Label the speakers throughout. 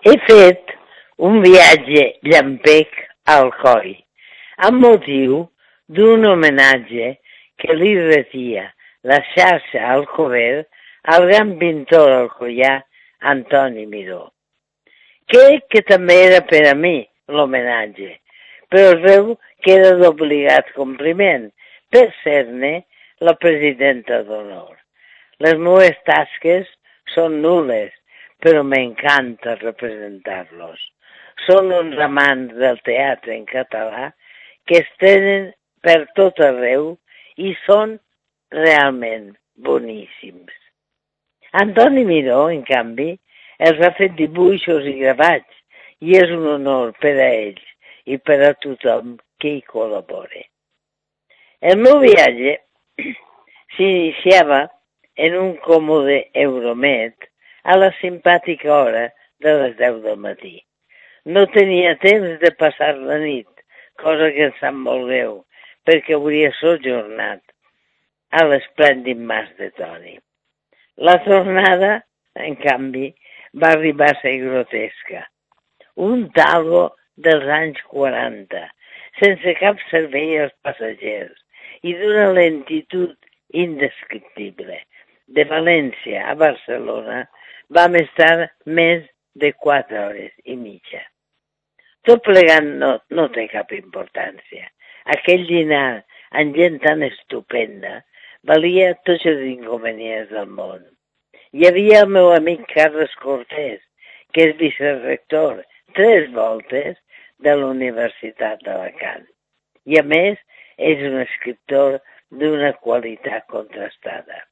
Speaker 1: He fet un viatge llampec a Alcoi, amb motiu d'un homenatge que li retia la xarxa Alcover al gran pintor alcoià Antoni Miró. Crec que també era per a mi l'homenatge, però es veu que era d'obligat compliment per ser-ne la presidenta d'honor. Les meves tasques són nul·les, però m'encanta representar-los. Són uns amants del teatre en català que es tenen per tot arreu i són realment boníssims. Antoni Miró, en canvi, els ha fet dibuixos i gravats i és un honor per a ells i per a tothom que hi col·labora. El meu viatge s'iniciava en un còmode Euromed a la simpàtica hora de les 10 del matí. No tenia temps de passar la nit, cosa que em sap molt greu, perquè hauria sojornat a l'esplèndid Mas de Toni. La tornada, en canvi, va arribar a ser grotesca. Un talgo dels anys 40, sense cap servei als passatgers i d'una lentitud indescriptible. De València a Barcelona vam estar més de 4 hores i mitja. Tot plegat no té cap importància. Aquell dinar amb gent tan estupenda valia tots els inconvenients del món. Hi havia el meu amic Carles Cortés, que és vicerector 3 voltes de la Universitat d'Alacant. I a més, és un escriptor d'una qualitat contrastada.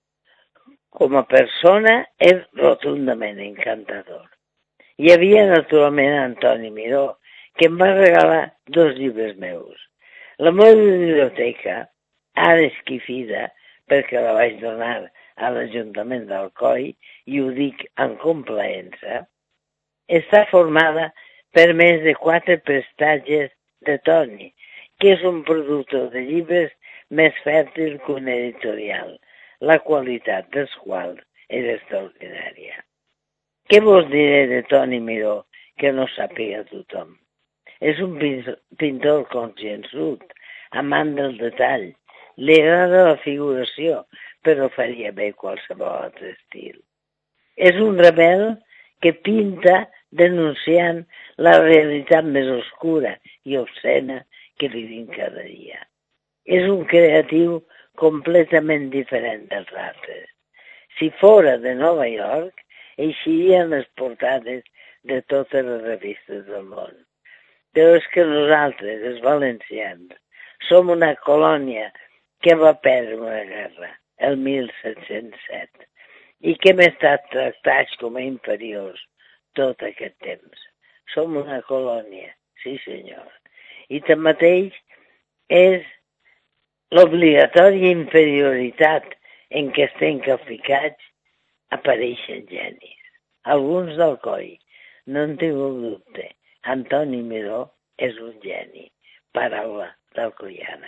Speaker 1: Com a persona és rotundament encantador. Hi havia naturalment Antoni Miró, que em va regalar 2 llibres meus. La meva biblioteca, ara esquifida, perquè la vaig donar a l'Ajuntament d'Alcoi, i ho dic amb complaença, està formada per més de 4 prestatges de Toni, que és un productor de llibres més fèrtil que un editorial, la qualitat dels quals és extraordinària. Què vos diré de Toni Miró que no sàpiga tothom? És un pintor conscienciut, amant del detall. Li agrada la figuració, però faria bé qualsevol altre estil. És un rebel que pinta denunciant la realitat més oscura i obscena que vivim cada dia. És un creatiu completament diferent dels altres. Si fora de Nova York, eixirien les portades de totes les revistes del món. Però és que nosaltres, els valencians, som una colònia que va perdre una guerra, el 1707, i que hem estat tractats com a inferiors tot aquest temps. Som una colònia, sí senyor. I tanmateix és l'obligatòria inferioritat en què estem capficats apareixen genis. Alguns d'Alcoi, no en tinc dubte. Antoni Miró és un geni. Paraula d'alcoiana.